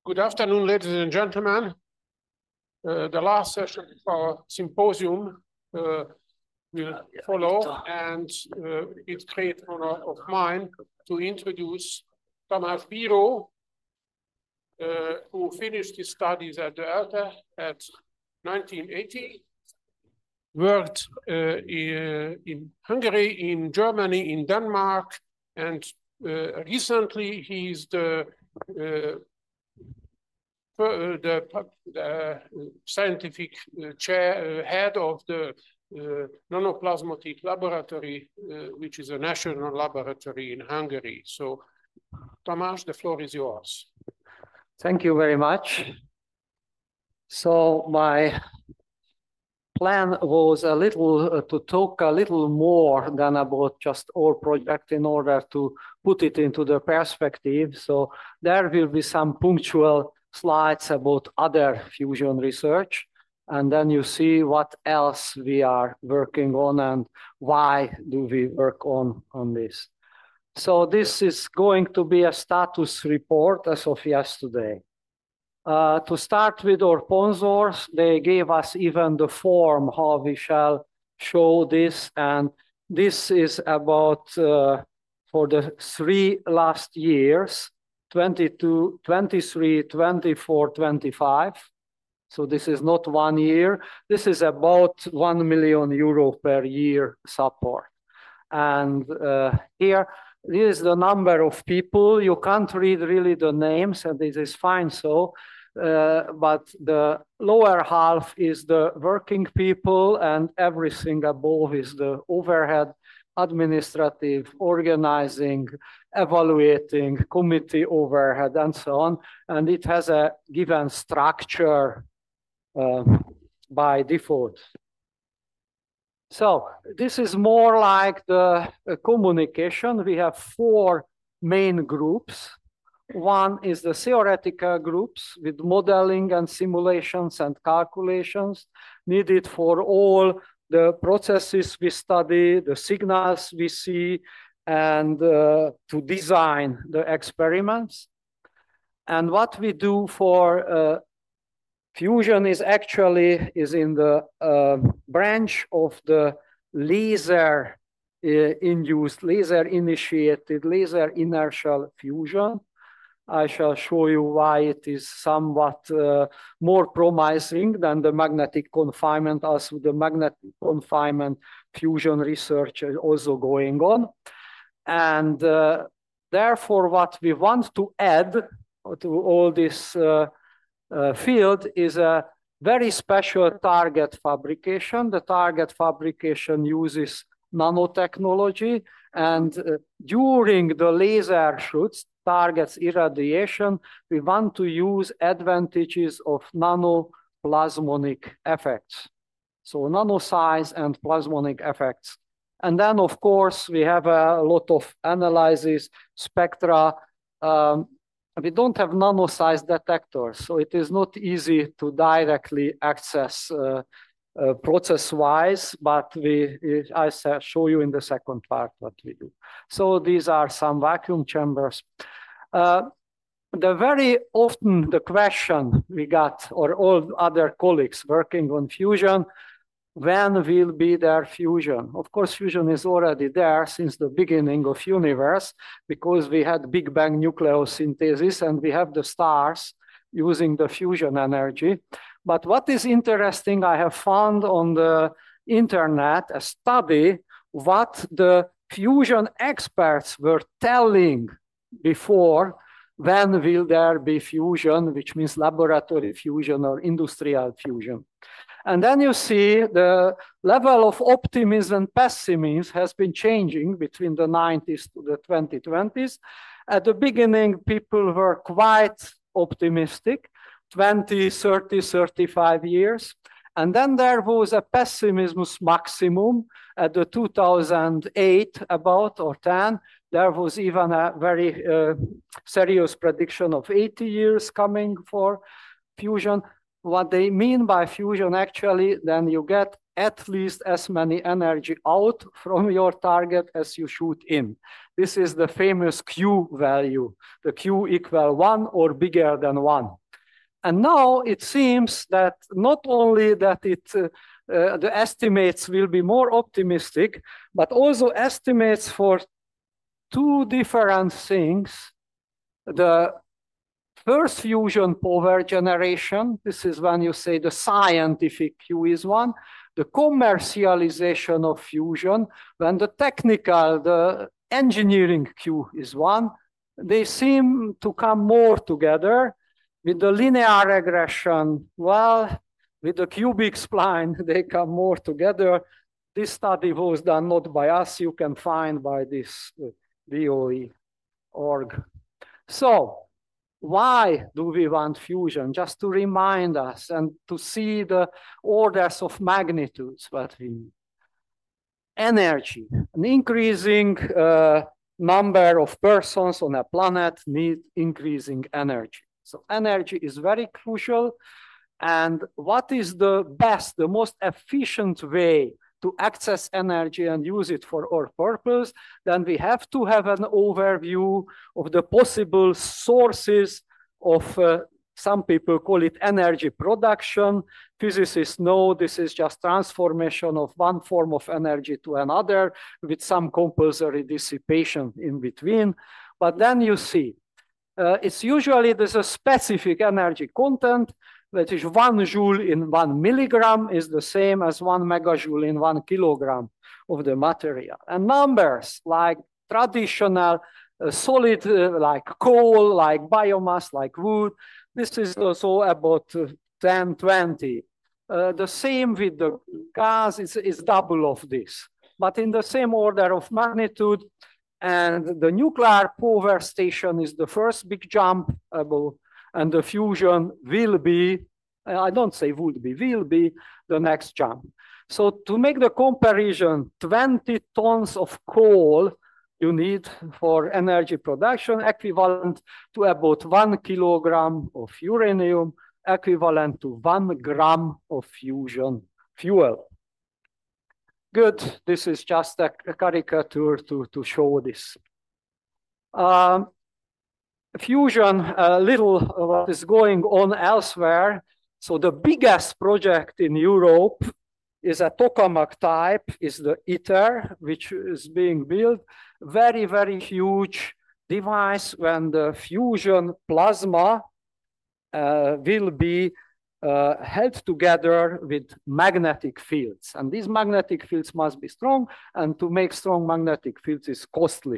Good afternoon, ladies and gentlemen. The last session of our symposium will follow, and it's great honor of mine to introduce Tamás Bíró, who finished his studies at the ELTE at 1980, worked in Hungary, in Germany, in Denmark, and recently he's the scientific head of the nanoplasmatic laboratory, which is a national laboratory in Hungary. So, Tamás, the floor is yours. Thank you very much. So my plan was a little to talk a little more than about just our project in order to put it into the perspective. So there will be some punctual slides about other fusion research, and then you see what else we are working on and why do we work on this. So this is going to be a status report as of yesterday. To start with our sponsors, they gave us even the form how we shall show this, and this is about for the 3 last years, 22, 23, 24, 25. So this is not 1 year. This is about €1 million per year support. And here is the number of people. You can't read really the names, and this is fine so. But the lower half is the working people, and everything above is the overhead, administrative, organizing, evaluating, committee overhead, and so on. And it has a given structure by default. So this is more like the communication. We have 4 main groups. One is the theoretical groups with modeling and simulations and calculations needed for all the processes we study, the signals we see, and to design the experiments. And what we do for fusion is actually in the branch of the laser induced, laser initiated, laser inertial fusion. I shall show you why it is somewhat more promising than the magnetic confinement, as the magnetic confinement fusion research is also going on. And therefore, what we want to add to all this field is a very special target fabrication. The target fabrication uses nanotechnology, and during the laser shoots, targets irradiation, we want to use advantages of nanoplasmonic effects. So nano size and plasmonic effects. And then, of course, we have a lot of analysis, spectra. We don't have nano-size detectors, so it is not easy to directly access process-wise, but I shall show you in the second part what we do. So these are some vacuum chambers. Very often the question we got, or all other colleagues working on fusion, when will be there fusion? Of course, fusion is already there since the beginning of universe, because we had Big Bang nucleosynthesis and we have the stars using the fusion energy. But what is interesting, I have found on the internet a study what the fusion experts were telling before, when will there be fusion, which means laboratory fusion or industrial fusion. And then you see the level of optimism and pessimism has been changing between the 90s to the 2020s. At the beginning, people were quite optimistic, 20, 30, 35 years. And then there was a pessimism maximum at the 2008 about or 10. There was even a very serious prediction of 80 years coming for fusion. What they mean by fusion actually, then you get at least as many energy out from your target as you shoot in. This is the famous Q value, the Q equal 1 or bigger than 1. And now it seems that not only that the estimates will be more optimistic, but also estimates for two different things. The first fusion power generation, this is when you say the scientific Q is 1, the commercialization of fusion, when the technical, the engineering Q is 1, they seem to come more together. With the linear regression, well, with the cubic spline, they come more together. This study was done not by us, you can find by this DOE.org. So, why do we want fusion? Just to remind us and to see the orders of magnitudes what we need. Energy, an increasing number of persons on a planet need increasing energy. So energy is very crucial. And what is the best, the most efficient way to access energy and use it for our purpose? Then we have to have an overview of the possible sources of, some people call it energy production. Physicists know this is just transformation of one form of energy to another with some compulsory dissipation in between. But then you see, it's usually there's a specific energy content, which is 1 joule in 1 milligram is the same as 1 megajoule in 1 kilogram of the material. And numbers like traditional solid, like coal, like biomass, like wood, this is also about 10, 20. The same with the gas is double of this, but in the same order of magnitude. And the nuclear power station is the first big jump above, and the fusion will be, I don't say would be, will be the next jump. So to make the comparison, 20 tons of coal you need for energy production, equivalent to about 1 kilogram of uranium, equivalent to 1 gram of fusion fuel. Good, this is just a caricature to show this. Fusion, a little what is going on elsewhere. So the biggest project in Europe is a tokamak type, is the ITER, which is being built. Very, very huge device when the fusion plasma will be held together with magnetic fields. And these magnetic fields must be strong, and to make strong magnetic fields is costly.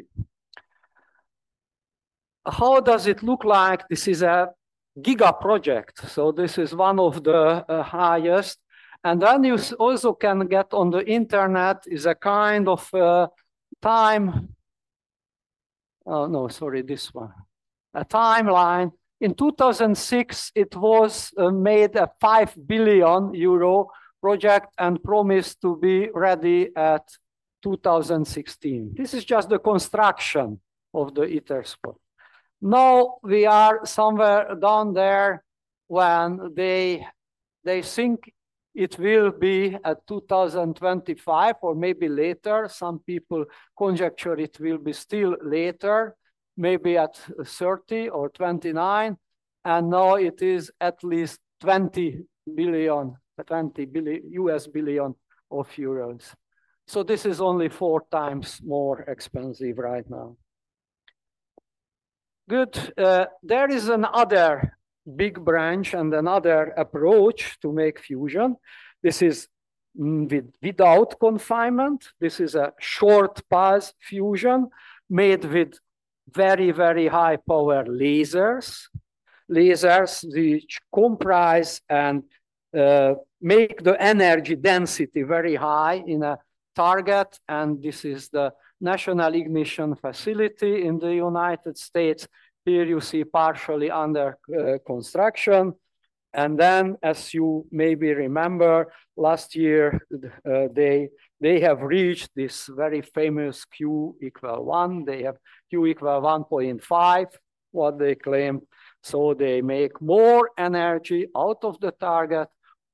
How does it look like? This is a giga project. So this is one of the highest. And then you also can get on the internet is a kind of time. Oh, no, sorry, this one. A timeline. In 2006, it was made a 5 billion euro project and promised to be ready at 2016. This is just the construction of the ITER spot. Now we are somewhere down there when they think it will be at 2025 or maybe later. Some people conjecture it will be still later, maybe at 30 or 29. And now it is at least 20 billion US billion of euros. So this is only 4 times more expensive right now. Good. There is another big branch and another approach to make fusion. This is without confinement. This is a short pulse fusion made with very, very high power lasers. Lasers which comprise and make the energy density very high in a target. And this is the National Ignition Facility in the United States. Here you see partially under construction. And then, as you maybe remember, last year, they have reached this very famous Q equal 1. They have Q equal 1.5, what they claim. So they make more energy out of the target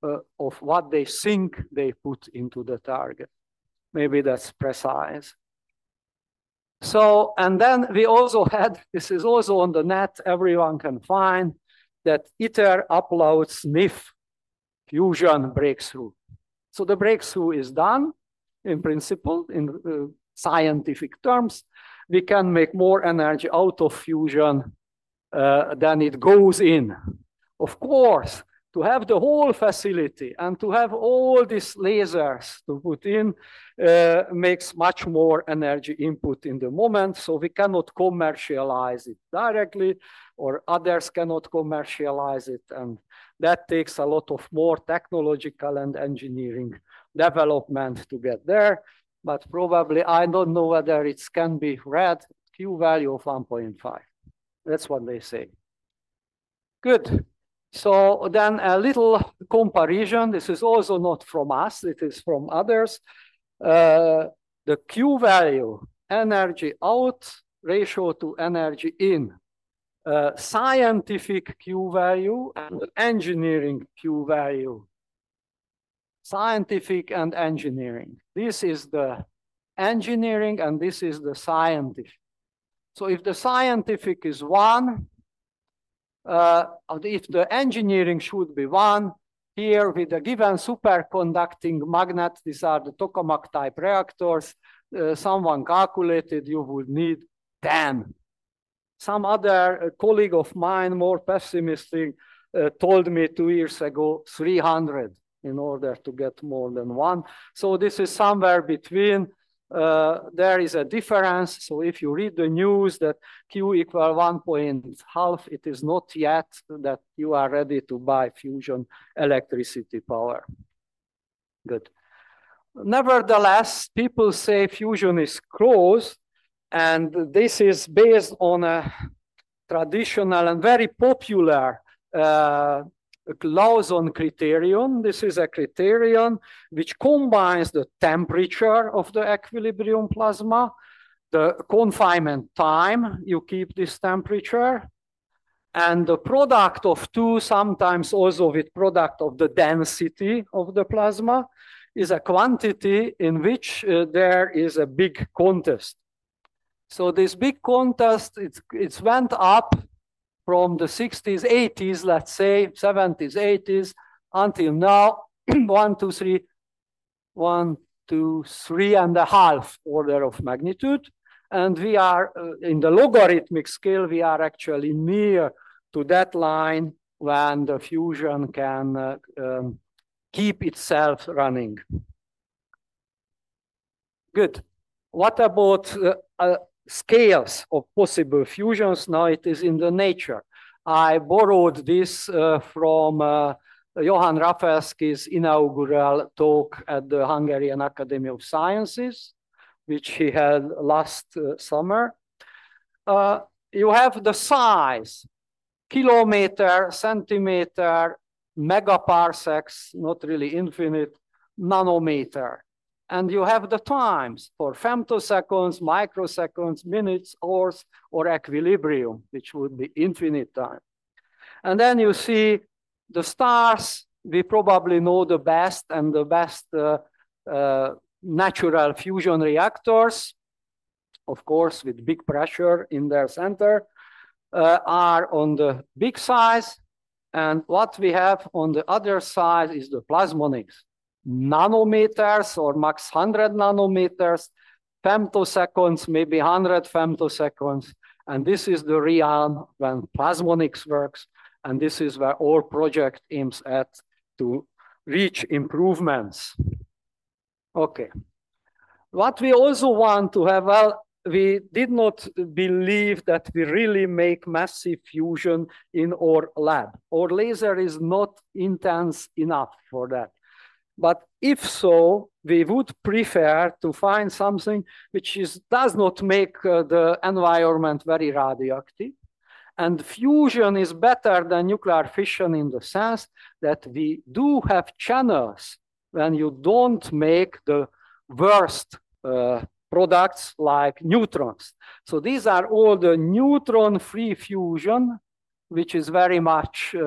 of what they think they put into the target. Maybe that's precise. So, and then we also had, this is also on the net, everyone can find, that ITER uploads NIF fusion breakthrough. So the breakthrough is done in principle, in scientific terms. We can make more energy out of fusion than it goes in. Of course, to have the whole facility and to have all these lasers to put in makes much more energy input in the moment. So we cannot commercialize it directly, or others cannot commercialize it. And that takes a lot of more technological and engineering development to get there. But probably, I don't know whether it can be read, Q value of 1.5. That's what they say. Good. So then a little comparison. This is also not from us, it is from others. The Q value, energy out ratio to energy in. Scientific Q value and engineering Q value. Scientific and engineering. This is the engineering and this is the scientific. So if the scientific is 1, if the engineering should be 1, here with a given superconducting magnet, these are the tokamak type reactors, someone calculated you would need 10. Some other colleague of mine, more pessimistic, told me 2 years ago 300 in order to get more than 1. So this is somewhere between. There is a difference. So if you read the news that Q equal 1.5, it is not yet that you are ready to buy fusion electricity power. Good. Nevertheless, people say fusion is close, and this is based on a traditional and very popular Clauson criterion. This is a criterion which combines the temperature of the equilibrium plasma, the confinement time, you keep this temperature, and the product of two, sometimes also with product of the density of the plasma, is a quantity in which there is a big contest. So this big contest, it's went up from the 60s, 80s, let's say, 70s, 80s, until now, 1, 2, 3, 1, 2, 3.5 order of magnitude. And we are, in the logarithmic scale, we are actually near to that line when the fusion can keep itself running. Good. What about scales of possible fusions? Now it is in the Nature. I borrowed this from Johann Rafalski's inaugural talk at the Hungarian Academy of Sciences, which he had last summer. You have the size, kilometer, centimeter, megaparsecs, not really infinite, nanometer. And you have the times for femtoseconds, microseconds, minutes, hours, or equilibrium, which would be infinite time. And then you see the stars. We probably know the best, and the best natural fusion reactors, of course, with big pressure in their center, are on the big size. And what we have on the other side is the plasmonics. Nanometers or max 100 nanometers, femtoseconds, maybe 100 femtoseconds. And this is the realm when plasmonics works. And this is where our project aims at to reach improvements. Okay. What we also want to have, well, we did not believe that we really make massive fusion in our lab. Our laser is not intense enough for that. But if so, we would prefer to find something which does not make the environment very radioactive. And fusion is better than nuclear fission in the sense that we do have channels when you don't make the worst products like neutrons. So these are all the neutron-free fusion, which is very much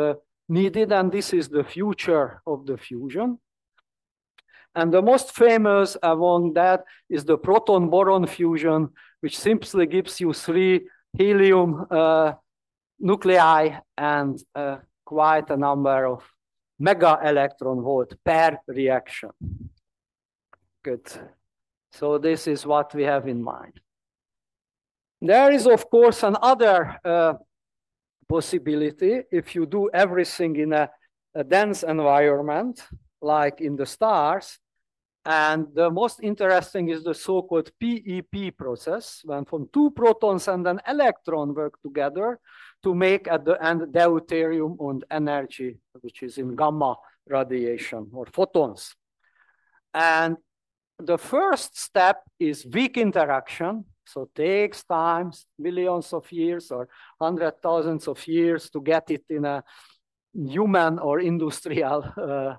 needed, and this is the future of the fusion. And the most famous among that is the proton-boron fusion, which simply gives you 3 helium nuclei and quite a number of mega electron volt per reaction. Good. So this is what we have in mind. There is, of course, another possibility. If you do everything in a dense environment, like in the stars, and the most interesting is the so-called PEP process, when from 2 protons and an electron work together to make at the end deuterium and energy, which is in gamma radiation or photons. And the first step is weak interaction. So takes time, millions of years or 100,000s of years to get it in a human or industrial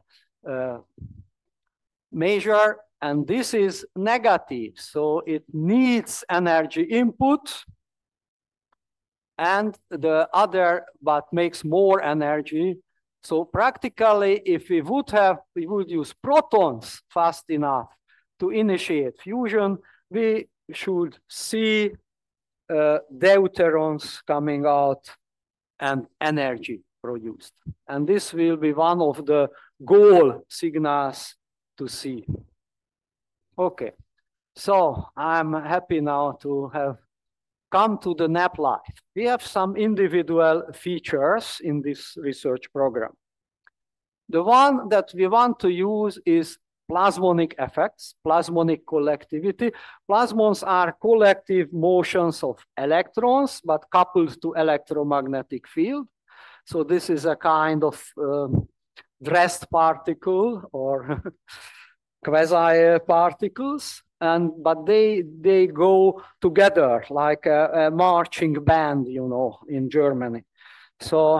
measure, and this is negative. So it needs energy input, and the other but makes more energy. So practically, if we would use protons fast enough to initiate fusion, we should see deuterons coming out and energy produced. And this will be one of the goal signals to see. Okay, so I'm happy now to have come to the NAP life. We have some individual features in this research program. The one that we want to use is plasmonic effects, plasmonic collectivity. Plasmons are collective motions of electrons, but coupled to electromagnetic field. So this is a kind of dressed particle or quasi particles, but they go together like a marching band, you know, in Germany. So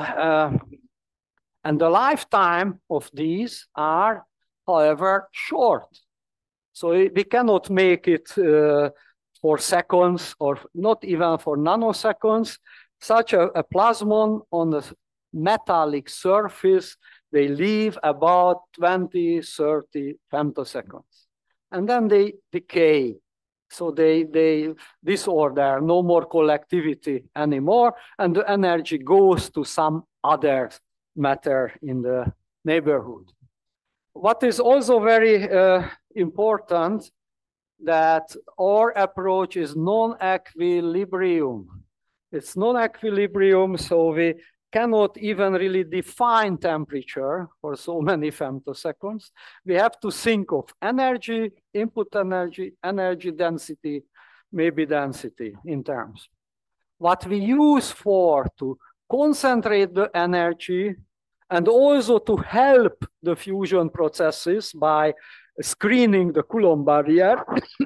and the lifetime of these are, however, short. So we cannot make it for seconds or not even for nanoseconds. Such a plasmon on the metallic surface, they live about 20, 30 femtoseconds. And then they decay. So they disorder, no more collectivity anymore, and the energy goes to some other matter in the neighborhood. What is also very important, that our approach is non-equilibrium. It's non-equilibrium, so we cannot even really define temperature for so many femtoseconds. We have to think of energy, input energy, energy density, maybe density in terms. What we use for to concentrate the energy and also to help the fusion processes by screening the Coulomb barrier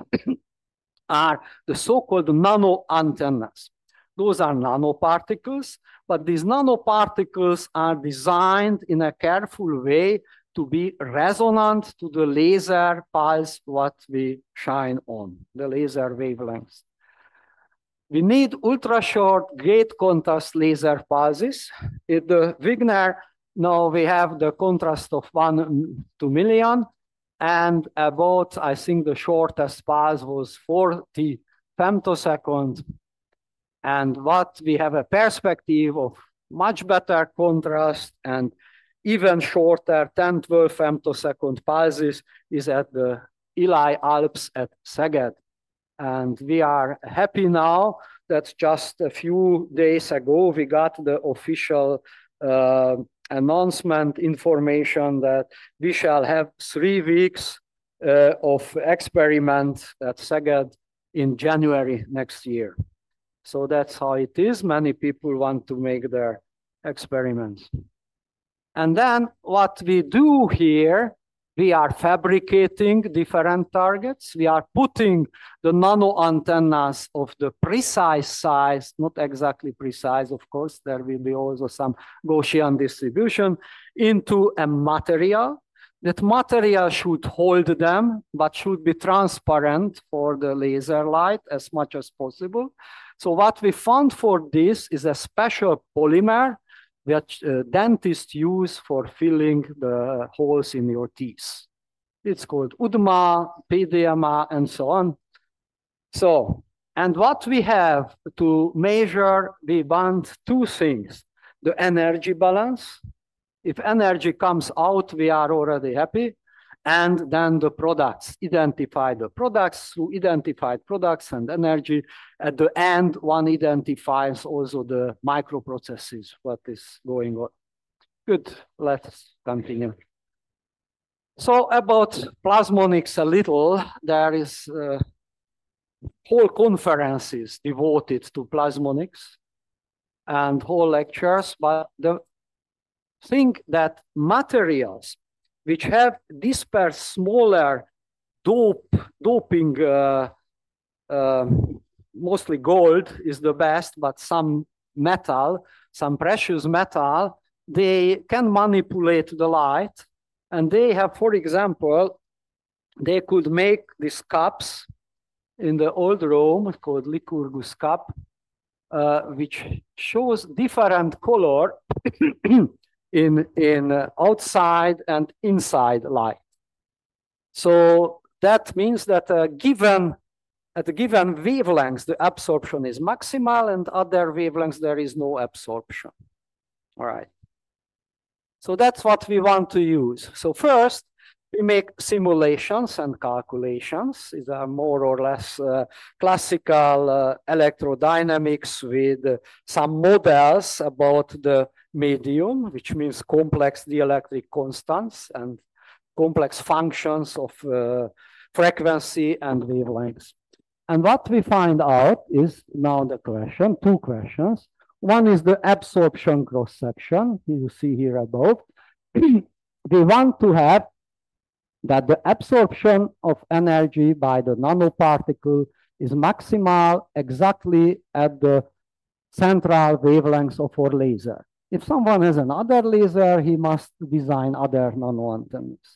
are the so-called nano antennas. Those are nanoparticles, but these nanoparticles are designed in a careful way to be resonant to the laser pulse what we shine on, the laser wavelengths. We need ultra-short, great contrast laser pulses. In the Wigner, now we have the contrast of 1 to million, and about, I think the shortest pulse was 40 femtoseconds. And what we have a perspective of much better contrast and even shorter 10, 12 femtosecond pulses is at the Eli Alps at Szeged. And we are happy now that just a few days ago, we got the official announcement information that we shall have 3 weeks of experiment at Szeged in January next year. So that's how it is. Many people want to make their experiments. And then what we do here, we are fabricating different targets. We are putting the nano antennas of the precise size, not exactly precise, of course, there will be also some Gaussian distribution, into a material. That material should hold them, but should be transparent for the laser light as much as possible. So what we found for this is a special polymer which dentists use for filling the holes in your teeth. It's called UDMA, PDMA, and so on. So, and what we have to measure, we want two things: the energy balance. If energy comes out, we are already happy. And then the products, identify the products through identified products and energy. At the end, one identifies also the microprocesses, what is going on. Good, let's continue. So about plasmonics a little, there is whole conferences devoted to plasmonics and whole lectures, but the thing that materials which have dispersed smaller doping, mostly gold is the best, but some metal, some precious metal, they can manipulate the light. And they have, for example, they could make these cups in the old Rome called Lycurgus cup, which shows different color in outside and inside light. So that means that at a given wavelength, the absorption is maximal, and other wavelengths, there is no absorption. All right. So that's what we want to use. So first, we make simulations and calculations. These are more or less classical electrodynamics with some models about the medium, which means complex dielectric constants and complex functions of frequency and wavelengths. And what we find out is now the question, two questions. One is the absorption cross-section, you see here above. We want to have that the absorption of energy by the nanoparticle is maximal exactly at the central wavelengths of our laser. If someone has another laser, he must design other nano antennas.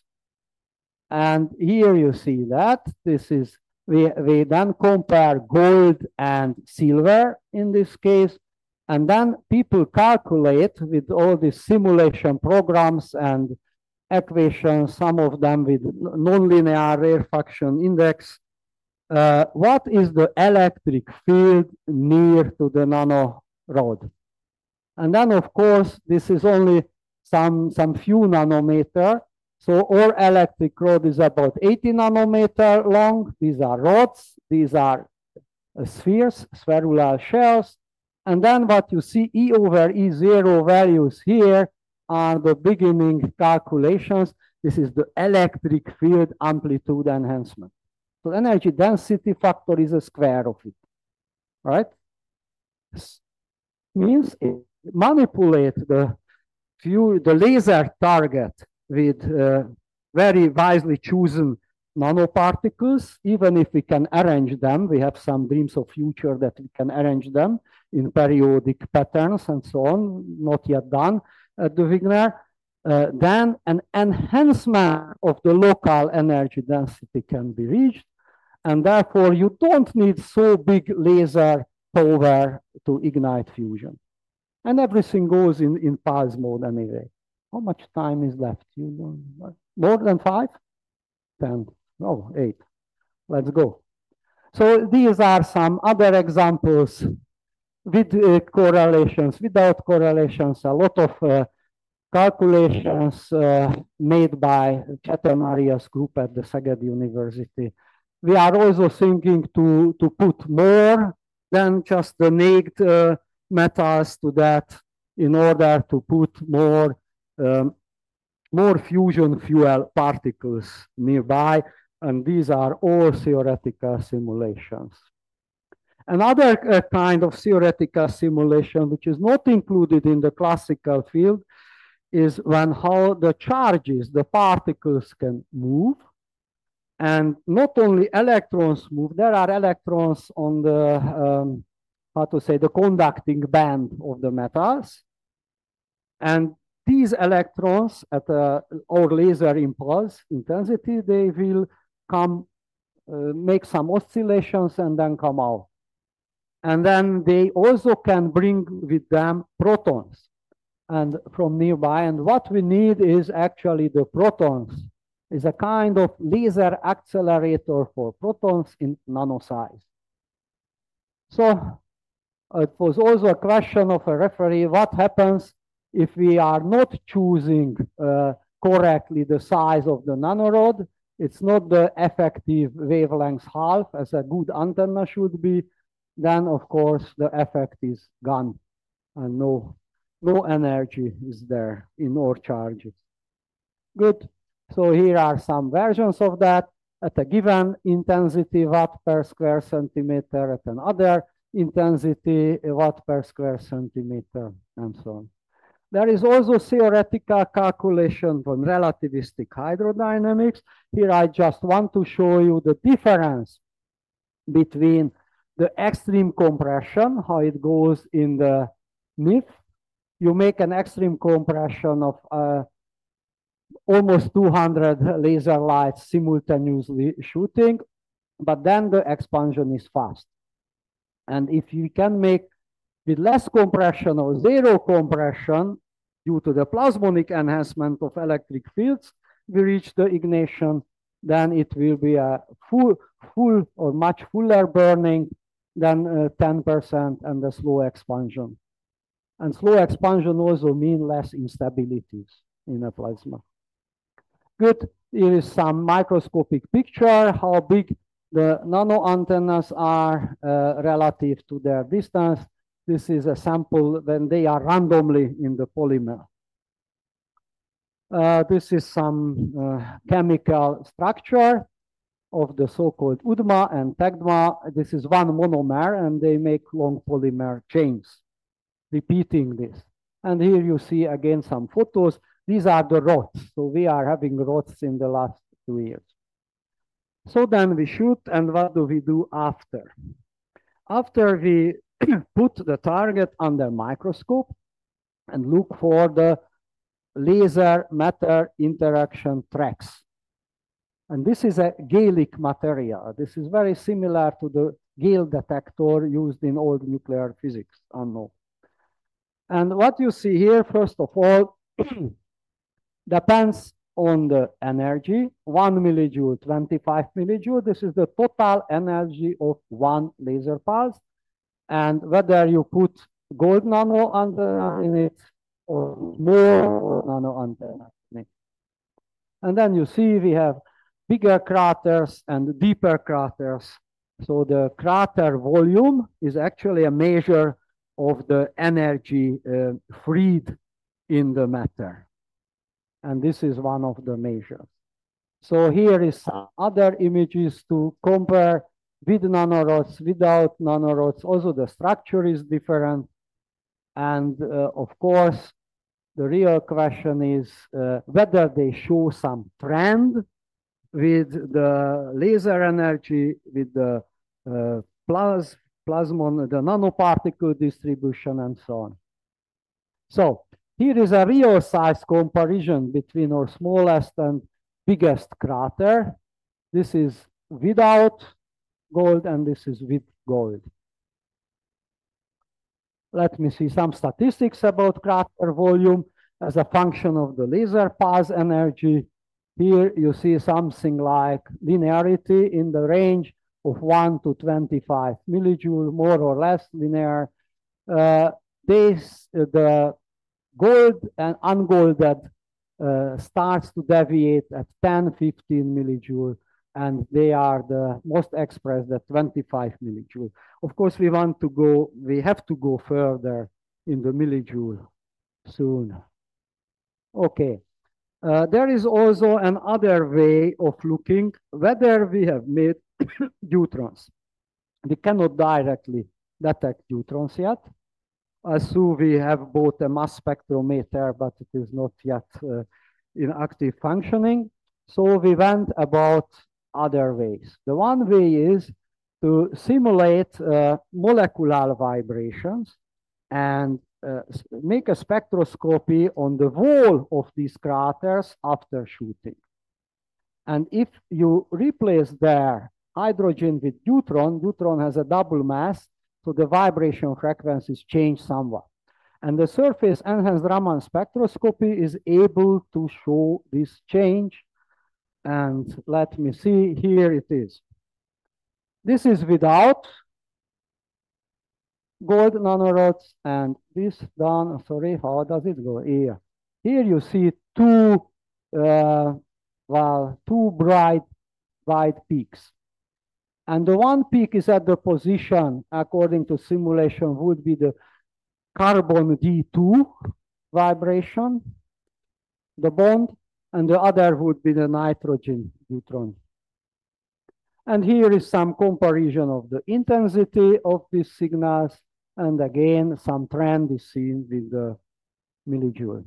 And here you see that this is, we then compare gold and silver in this case, and then people calculate with all these simulation programs and equations, some of them with nonlinear rarefaction index, what is the electric field near to the nanorod? And then, of course, this is only some few nanometer. So our electric rod is about 80 nanometer long. These are rods. These are spheres, spherular shells. And then what you see, E over E0 values here are the beginning calculations. This is the electric field amplitude enhancement. So energy density factor is a square of it, right? This means it manipulate the laser target with very wisely chosen nanoparticles. Even if we can arrange them, we have some dreams of future that we can arrange them in periodic patterns and so on, not yet done at the Wigner. Then an enhancement of the local energy density can be reached. And therefore, you don't need so big laser power to ignite fusion. And everything goes in pulse mode anyway. How much time is left? You don't, more than 5? 10? No, 8. Let's go. So these are some other examples with correlations, without correlations, a lot of calculations made by Csetemarias group at the Szeged University. We are also thinking to put more than just the naked metals to that in order to put more fusion fuel particles nearby. And these are all theoretical simulations. Another kind of theoretical simulation, which is not included in the classical field, is when how the charges, the particles can move. And not only electrons move, there are electrons on the, how to say, the conducting band of the metals. And these electrons at our laser impulse intensity, they will come, make some oscillations and then come out. And then they also can bring with them protons. and from nearby. And what we need is actually the protons, is a kind of laser accelerator for protons in nano size. So it was also a question of a referee, what happens if we are not choosing correctly the size of the nanorod? It's not the effective wavelength half as a good antenna should be, then of course the effect is gone and no energy is there in all charges. Good. So here are some versions of that at a given intensity watt per square centimeter, at another intensity watt per square centimeter, and so on. There is also theoretical calculation from relativistic hydrodynamics. Here I just want to show you the difference between the extreme compression, how it goes in the NIF. You make an extreme compression of almost 200 laser lights simultaneously shooting, but then the expansion is fast. And if you can make with less compression or zero compression due to the plasmonic enhancement of electric fields, we reach the ignition, then it will be a full or much fuller burning than 10% and the slow expansion. And slow expansion also means less instabilities in a plasma. Good. Here is some microscopic picture, how big the nano antennas are relative to their distance. This is a sample when they are randomly in the polymer. This is some chemical structure of the so-called UDMA and TEGMA. This is one monomer, and they make long polymer chains, repeating this. And here you see again some photos. These are the rods. So we are having rods in the last 2 years. So then we shoot, and what do we do after? After we put the target under microscope and look for the laser matter interaction tracks. And this is a Gallic material. This is very similar to the Gale detector used in old nuclear physics, unknown. And what you see here, first of all, depends on the energy, 1 millijoule, 25 millijoule. This is the total energy of one laser pulse. And whether you put gold nano antenna in it or more nano antenna in it. And then you see we have bigger craters and deeper craters. So the crater volume is actually a measure of the energy freed in the matter. And this is one of the measures. So here is some other images to compare with nanorods, without nanorods. Also the structure is different. And of course, the real question is whether they show some trend with the laser energy, with the plasmon, the nanoparticle distribution, and so on. So here is a real size comparison between our smallest and biggest crater. This is without gold, and this is with gold. Let me see some statistics about crater volume as a function of the laser pulse energy. Here you see something like linearity in the range of 1 to 25 millijoule, more or less linear. The gold and ungolded starts to deviate at 10, 15 millijoule, and they are the most expressed at 25 millijoule. Of course, we have to go further in the millijoule soon. Okay. There is also another way of looking whether we have made neutrons. We cannot directly detect neutrons yet. So we have both a mass spectrometer, but it is not yet in active functioning. So we went about other ways. The one way is to simulate molecular vibrations and make a spectroscopy on the wall of these craters after shooting. And if you replace their hydrogen with neutron, neutron has a double mass, so the vibration frequencies change somewhat. And the surface enhanced Raman spectroscopy is able to show this change. And let me see, here it is. This is without gold nanorods, and this done, sorry, how does it go? Here. Here you see two bright white peaks. And the one peak is at the position, according to simulation, would be the carbon D2 vibration, the bond, and the other would be the nitrogen neutron. And here is some comparison of the intensity of these signals, and again, some trend is seen with the millijoule.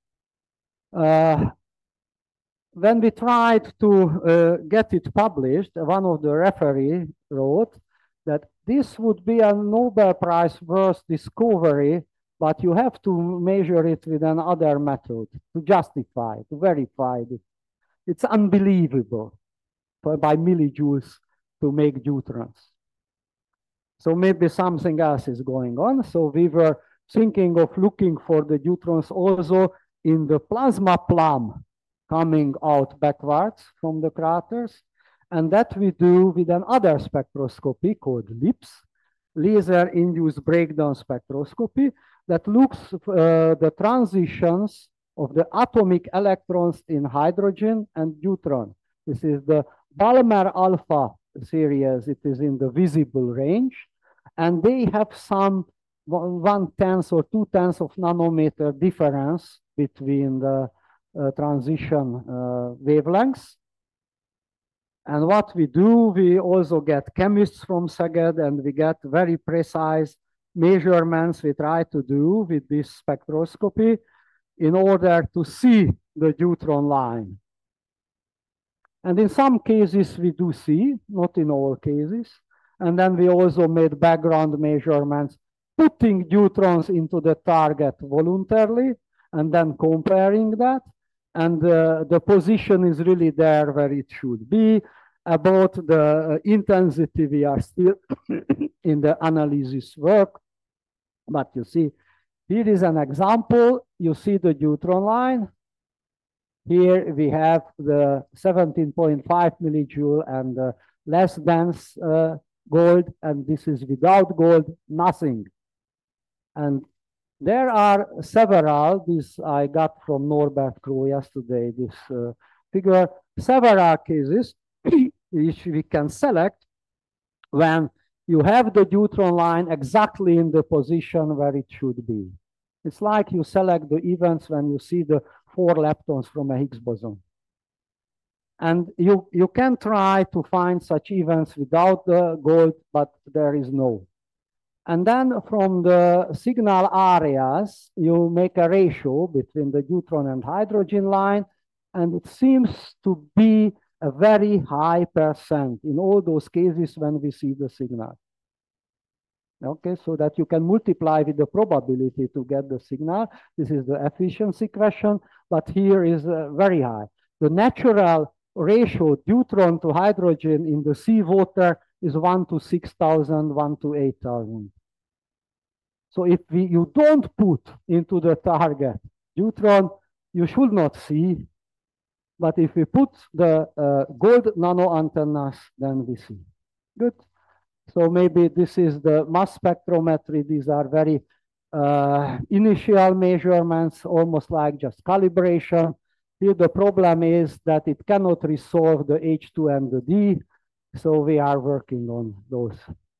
When we tried to get it published, one of the referees wrote that this would be a Nobel Prize worth discovery, but you have to measure it with another method to justify, to verify it. It's unbelievable by millijoules to make neutrons. So maybe something else is going on. So we were thinking of looking for the neutrons also in the plasma plum coming out backwards from the craters. And that we do with another spectroscopy called LIBS, laser-induced breakdown spectroscopy, that looks the transitions of the atomic electrons in hydrogen and neutron. This is the Balmer alpha series. It is in the visible range. And they have some 1/10 or 2/10 of nanometer difference between the transition wavelengths. And what we do, we also get chemists from Szeged, and we get very precise measurements we try to do with this spectroscopy in order to see the neutron line. And in some cases we do see, not in all cases. And then we also made background measurements, putting neutrons into the target voluntarily, and then comparing that. And the position is really there where it should be. About the intensity, we are still in the analysis work. But you see, here is an example. You see the neutron line. Here we have the 17.5 millijoule and less dense gold, and this is without gold, nothing. And there are several, this I got from Norbert Kroh yesterday, this figure, several cases which we can select when you have the neutron line exactly in the position where it should be. It's like you select the events when you see the 4 leptons from a Higgs boson. And you can try to find such events without the gold, but there is no. And then from the signal areas, you make a ratio between the neutron and hydrogen line, and it seems to be a very high percent in all those cases when we see the signal. Okay, so that you can multiply with the probability to get the signal. This is the efficiency question, but here is very high. The natural ratio neutron to hydrogen in the seawater is 1 to 6,000, 1 to 8,000. So if you don't put into the target neutron, you should not see. But if we put the gold nano antennas, then we see. Good. So maybe this is the mass spectrometry. These are very initial measurements, almost like just calibration. Here the problem is that it cannot resolve the H2 and the D. So we are working on those.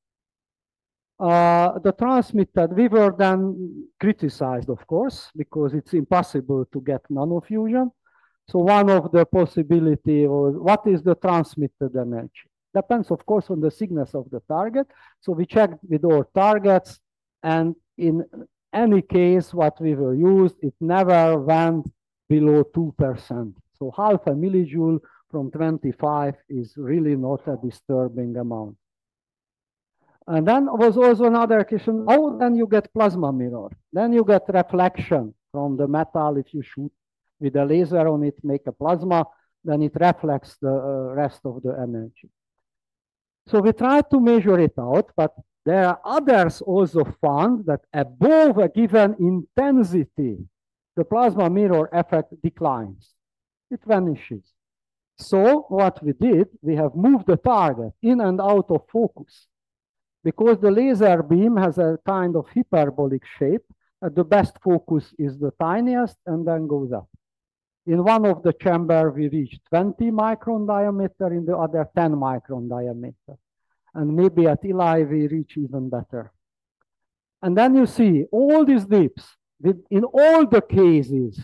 The transmitted, we were then criticized, of course, because it's impossible to get nanofusion. So one of the possibility was, what is the transmitted energy? Depends, of course, on the signals of the target. So we checked with our targets, and in any case, what we were used, it never went below 2%. So half a millijoule from 25 is really not a disturbing amount. And then was also another question, how then you get plasma mirror? Then you get reflection from the metal. If you shoot with a laser on it, make a plasma, then it reflects the rest of the energy. So we tried to measure it out, but There are others also found that above a given intensity, the plasma mirror effect declines. It vanishes. So what we did, we have moved the target in and out of focus. Because the laser beam has a kind of hyperbolic shape, the best focus is the tiniest and then goes up. In one of the chamber, we reached 20 micron diameter, in the other 10 micron diameter. And maybe at Eli, we reach even better. And then you see all these dips, in all the cases,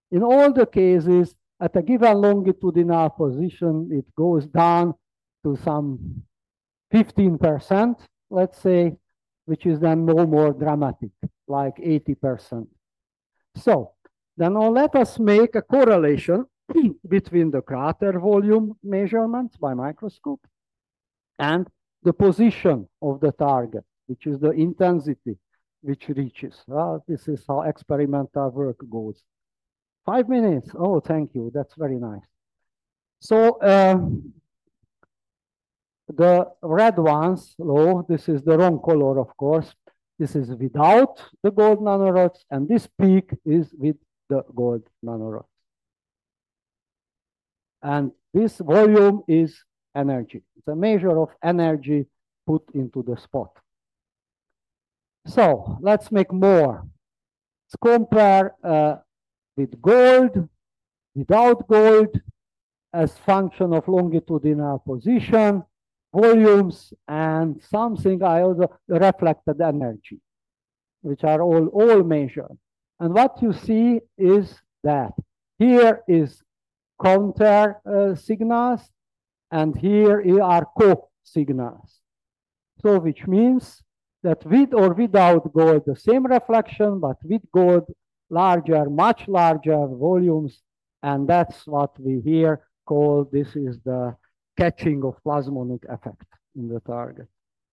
at a given longitudinal position, it goes down to some 15%, let's say, which is then no more dramatic, like 80%. So then let us make a correlation between the crater volume measurements by microscope and the position of the target, which is the intensity which reaches. This is how experimental work goes. 5 minutes. Oh, thank you. That's very nice. So the red ones, this is the wrong color, of course. This is without the gold nanorods, and this peak is with the gold nanorods. And this volume is energy. It's a measure of energy put into the spot. So let's make more. Let's compare with gold, without gold, as function of longitudinal position, volumes, and something the reflected energy, which are all measured. And what you see is that here is counter signals, and here are co-signals. So which means that with or without gold, the same reflection, but with gold, larger, much larger volumes. And that's what we here call, this is the catching of plasmonic effect in the target,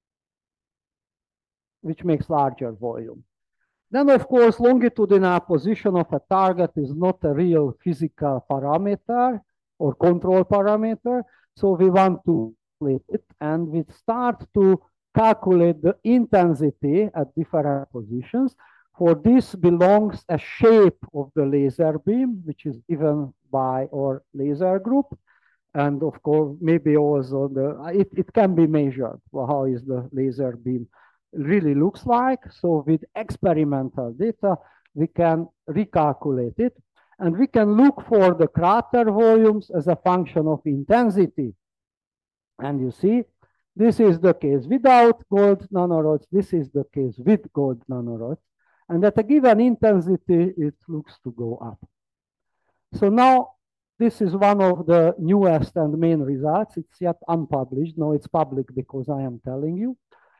which makes larger volume. Then, of course, longitudinal position of a target is not a real physical parameter or control parameter. So we want to split it, and we start to calculate the intensity at different positions. For this belongs a shape of the laser beam, which is given by our laser group. And of course, maybe also it can be measured. Well, how is the laser beam really looks like. So with experimental data, we can recalculate it. And we can look for the crater volumes as a function of intensity. And you see, this is the case without gold nanorods. This is the case with gold nanorods. And at a given intensity, it looks to go up. So now, this is one of the newest and main results. It's yet unpublished. No, it's public because I am telling you.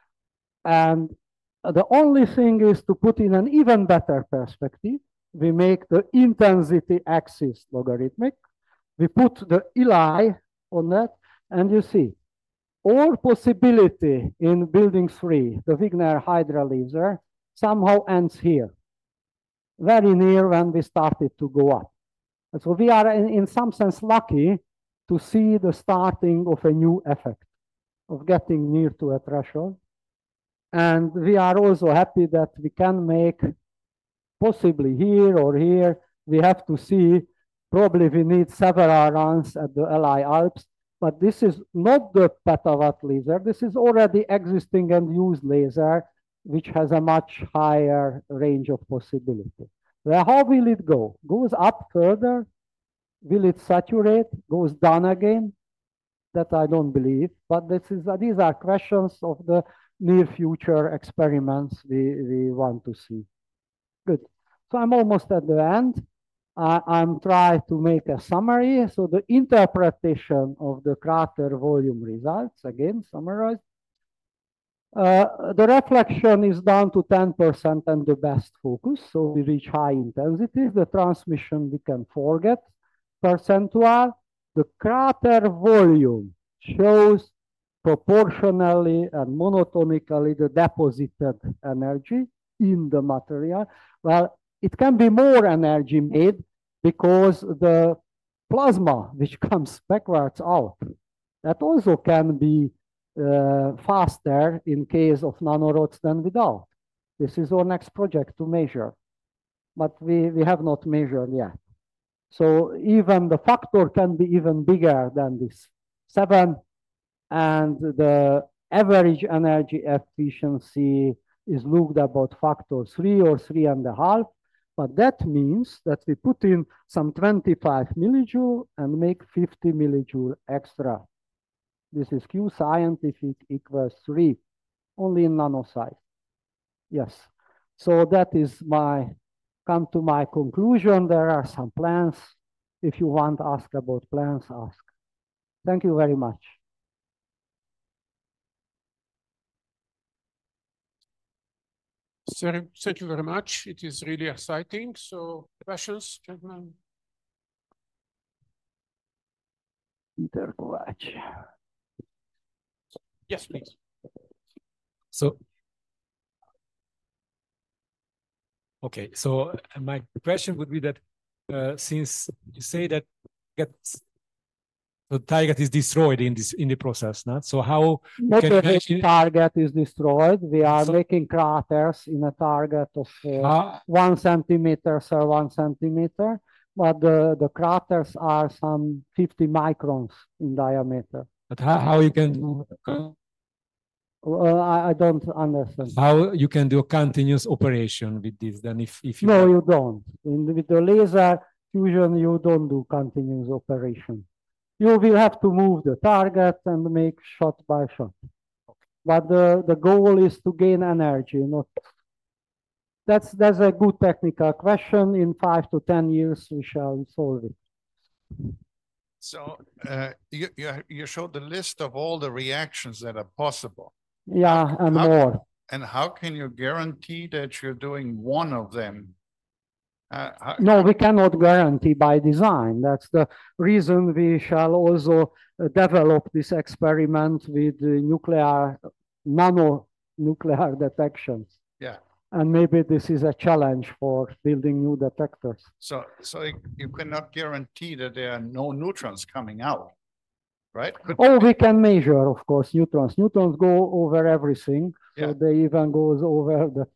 And the only thing is to put in an even better perspective. We make the intensity axis logarithmic. We put the Eli on that, and you see, all possibility in building 3, the Wigner Hydra laser, somehow ends here, very near when we started to go up. And so we are in some sense lucky to see the starting of a new effect, of getting near to a threshold. And we are also happy that we can make possibly here or here. We have to see, probably we need several runs at the LI Alps, but this is not the petawatt laser. This is already existing and used laser, which has a much higher range of possibility. Well, how will it go? Goes up further? Will it saturate? Goes down again? That I don't believe, but these are questions of the near future experiments we want to see. Good. So I'm almost at the end. I'm trying to make a summary. So the interpretation of the crater volume results, again, summarized. The reflection is down to 10% and the best focus. So we reach high intensities. The transmission we can forget percentual. The crater volume shows proportionally and monotonically the deposited energy in the material. Well, it can be more energy made because the plasma which comes backwards out, that also can be faster in case of nanorods than without. This is our next project to measure, but we have not measured yet. So even the factor can be even bigger than this 7, and the average energy efficiency is looked about factor 3 or 3.5. But that means that we put in some 25 millijoule and make 50 millijoule extra. This is Q scientific equals 3, only in nano size. Yes. So that is come to my conclusion. There are some plans. If you want to ask about plans, ask. Thank you very much. Thank you very much. It is really exciting. So questions, gentlemen? Peter Kovács. Yes, please. So, okay, so my question would be that since you say that the target is destroyed in the process, not so how not can the target is destroyed. We are making craters in a target of 1 centimeter or 1 centimeter, but the craters are some 50 microns in diameter. But how you can do? I don't understand. How you can do a continuous operation with this? Then if you no, you don't. With the laser fusion, you don't do continuous operation. You will have to move the target and make shot by shot. Okay. But the goal is to gain energy. Not that's a good technical question. In 5 to 10 years, we shall solve it. So you showed the list of all the reactions that are possible. Yeah, and more. And how can you guarantee that you're doing one of them? No, we cannot guarantee by design. That's the reason we shall also develop this experiment with nano-nuclear detections. Yeah. And maybe this is a challenge for building new detectors. So you cannot guarantee that there are no neutrons coming out, right? We can measure, of course, neutrons. Neutrons go over everything. So yeah. They even goes over the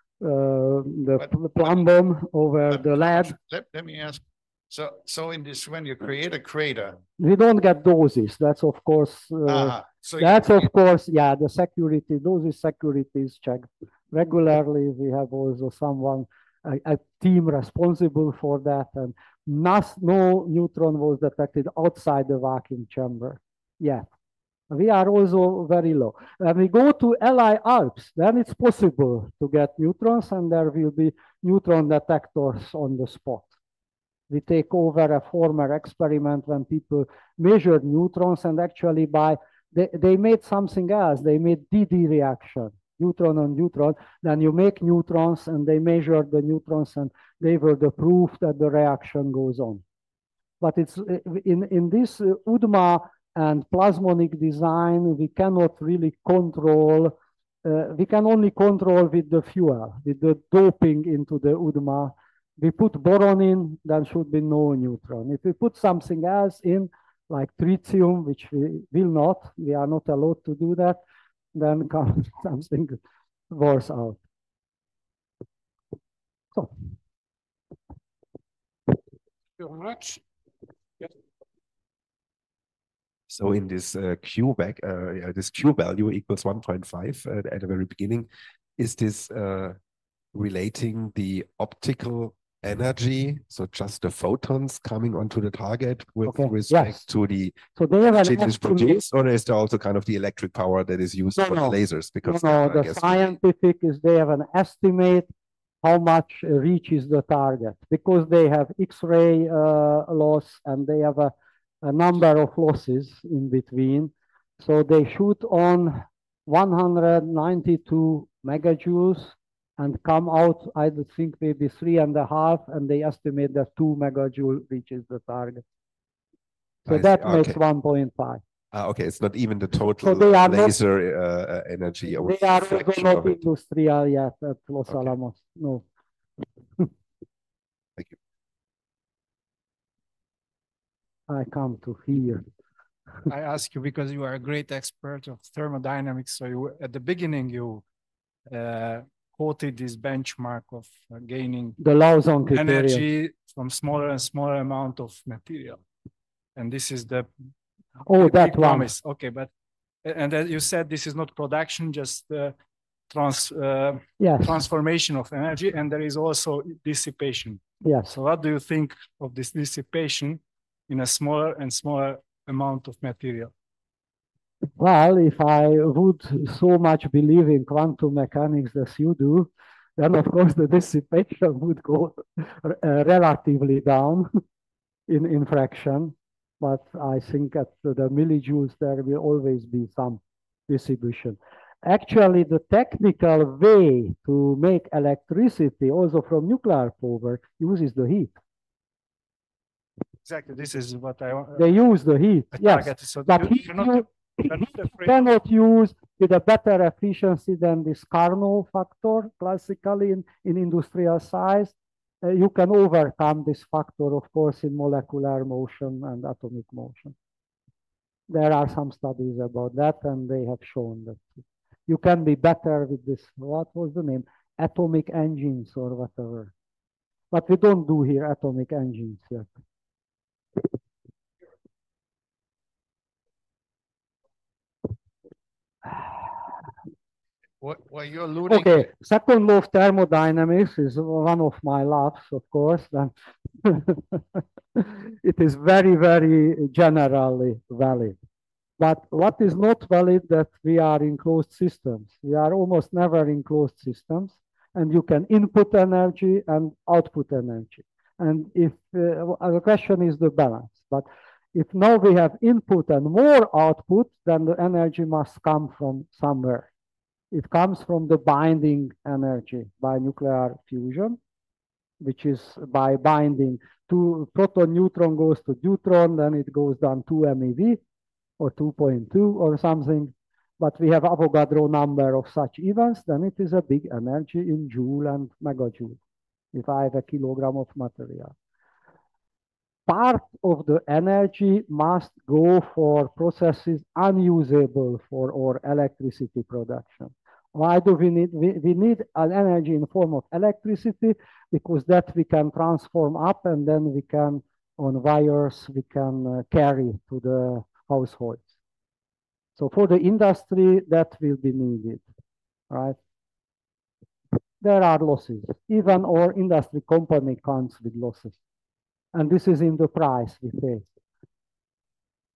plumbum, over the lab. Let me ask. So in this, when you create a crater, we don't get doses. That's of course. So that's of course, yeah. The security, doses security is checked regularly. We have also someone, a team responsible for that, and no neutron was detected outside the vacuum chamber yet. We are also very low. When we go to LI Alps, then it's possible to get neutrons, and there will be neutron detectors on the spot. We take over a former experiment when people measured neutrons, and actually they made something else. They made DD reaction, neutron on neutron. Then you make neutrons, and they measured the neutrons, and they were the proof that the reaction goes on. But it's in this UDMA and plasmonic design, we cannot really control. We can only control with the fuel, with the doping into the UDMA. We put boron in, then should be no neutron. If we put something else in, like tritium, which we are not allowed to do that, then comes something worse out. So. Thank you very much. So in this Q this Q value equals 1.5 at the very beginning, is this relating the optical energy, so just the photons coming onto the target with respect to the changes produced, or is there also kind of the electric power that is used for the lasers? Because the scientific is they have an estimate how much reaches the target, because they have X-ray loss and they have a number of losses in between. So they shoot on 192 megajoules and come out, I think maybe 3.5, and they estimate that 2 megajoule reaches the target. So that makes 1.5. Okay, it's not even the total laser energy. They are also not industrial yet at Los Alamos. No. Thank you. I come to here. I ask you because you are a great expert of thermodynamics. So you, at the beginning, you quoted this benchmark of gaining The Lawson criterion. energy from smaller and smaller amount of material. And this is the Oh, big that one. promise. Okay, but and as you said, this is not production, just Yes, transformation of energy, and there is also dissipation. yes. So what do you think of this dissipation in a smaller and smaller amount of material? Well, if I would so much believe in quantum mechanics as you do, then of course the dissipation would go relatively down in fraction. But I think at the millijoules there will always be some distribution. Actually, the technical way to make electricity, also from nuclear power, uses the heat. Exactly, this is what I want. They use the heat, yes. So But heat you're not afraid. cannot use with a better efficiency than this Carnot factor classically in industrial size. You can overcome this factor, of course, in molecular motion and atomic motion. There are some studies about that, and they have shown that you can be better with this, what was the name? Atomic engines or whatever. But we don't do here atomic engines yet. What you're alluding. Okay, second law of thermodynamics is one of my loves, of course. Then it is very, very generally valid. But what is not valid that we are in closed systems. We are almost never in closed systems, and you can input energy and output energy. And if the question is the balance, but if now we have input and more output, then the energy must come from somewhere. It comes from the binding energy by nuclear fusion, which is by binding two proton, neutron goes to neutron, then it goes down 2 MeV or 2.2 or something. But we have Avogadro number of such events, then it is a big energy in joule and megajoule, if I have a kilogram of material. Part of the energy must go for processes unusable for our electricity production. Why do we need? We need an energy in form of electricity because that we can transform up and then we can, on wires, we can carry to the households. So for the industry, that will be needed, right? There are losses. Even our industry company comes with losses. And this is in the price we pay.